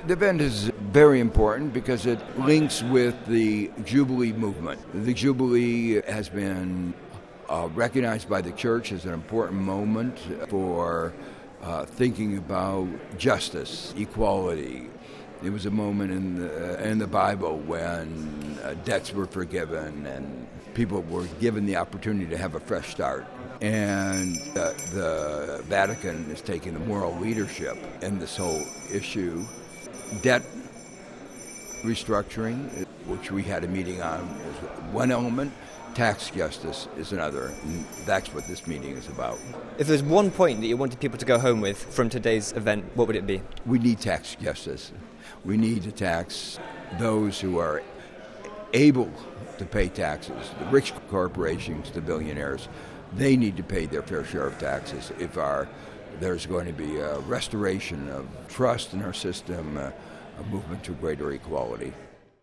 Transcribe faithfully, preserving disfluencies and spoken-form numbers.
The event is very important because it links with the Jubilee movement. The Jubilee has been uh, recognized by the church as an important moment for uh, thinking about justice, equality. It was a moment in the, in the Bible when uh, debts were forgiven and people were given the opportunity to have a fresh start. And uh, the Vatican is taking the moral leadership in this whole issue. Debt restructuring, which we had a meeting on, is one element. Tax justice is another. And that's what this meeting is about. If there's one point that you wanted people to go home with from today's event, what would it be? We need tax justice. We need to tax those who are able to pay taxes, the rich corporations, the billionaires. They need to pay their fair share of taxes if our, there's going to be a restoration of trust in our system, uh, a movement to greater equality.